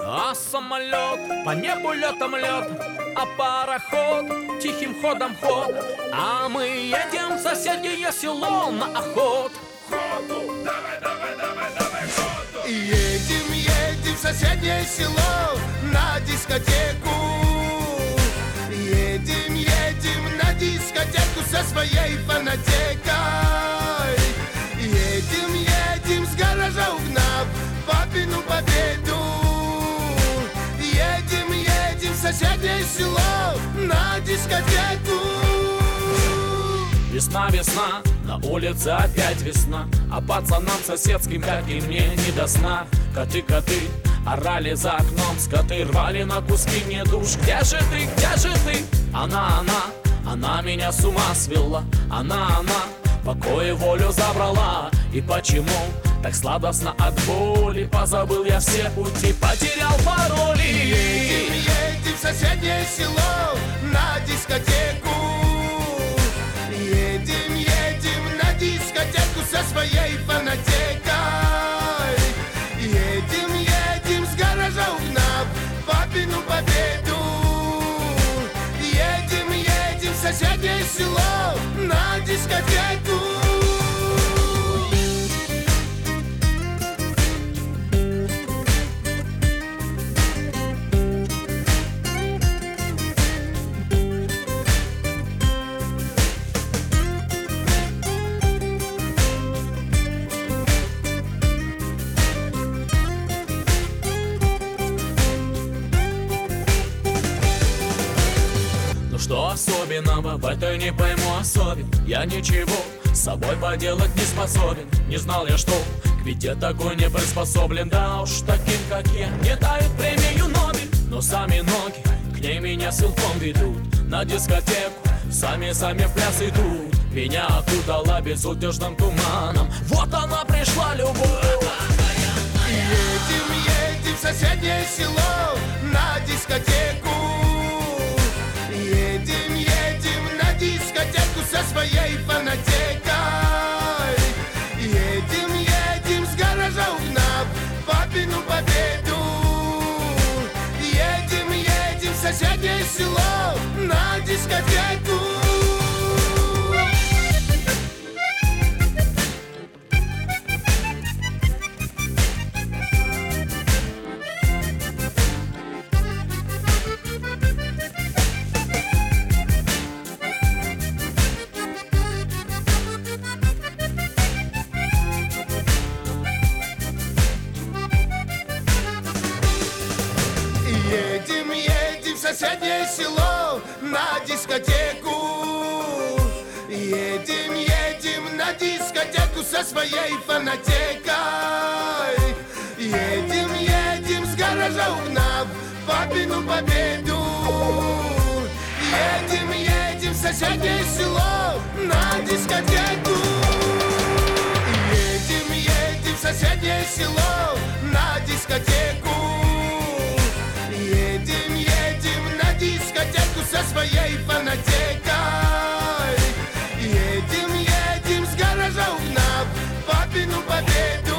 А самолет по небу летом лет, а пароход тихим ходом ход. А мы едем в соседнее село на охот. Ходу, давай, давай, давай, давай, ходу. Едем, едем в соседнее село на дискотеку. Едем, едем на дискотеку со своей фанатекой. Едем, едем с гаража угнав папину победу. Едем, едем в соседнее село на дискотеку. Весна, весна, на улице опять весна, а пацанам соседским, как и мне, не до сна. Коты, коты, орали за окном, скоты рвали на куски мне душ. Где же ты, где же ты? Она меня с ума свела. Она, покой и волю забрала. И почему так сладостно от боли? Позабыл я все пути, потерял пароли. Едем, едем в соседнее село на дискотеку. Едем, едем на дискотеку со своей фанатекой. Едем, едем с гаража угнав папину победу. Едем, едем в соседнее село на дискотеку. Что особенного в этой не пойму особен? Я ничего с собой поделать не способен. Не знал я, что к беде такой не приспособлен. Да уж таким, как я, не дают премию Нобель. Но сами ноги к ней меня силком ведут. На дискотеку сами в пляс идут. Меня окутала безудержным туманом. Вот она пришла, любовь. Едем, едем в соседнее село на дискотеку. Едем, едем на дискотеку со своей фанатекой. Едем, едем с гаража угнав папину победу. Едем, едем в соседнее село на дискотеку. Едем, едем в соседнее село на дискотеку. Едем, едем на дискотеку со своей фанатекой. Едем, едем с гаража угнав папину победу. Едем, едем в соседнее село на дискотеку. Едем, едем в соседнее село на дискотеку. Едем, едем на дискотеку со своей фанатекой. Едем, едем с гаража угнав папину победу.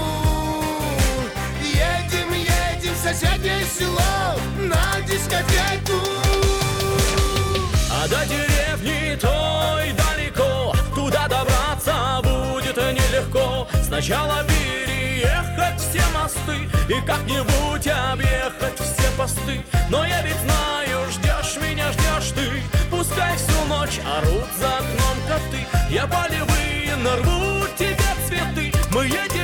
Едем, едем в соседнее село на дискотеку. А до деревни той далеко, туда добраться будет нелегко. Сначала переехать все мосты и как-нибудь объехать все посты. Но я ведь знаю, ждешь меня, ждешь ты. Пускай всю ночь орут за окном коты. Я полевые нарву тебе цветы. Мы едем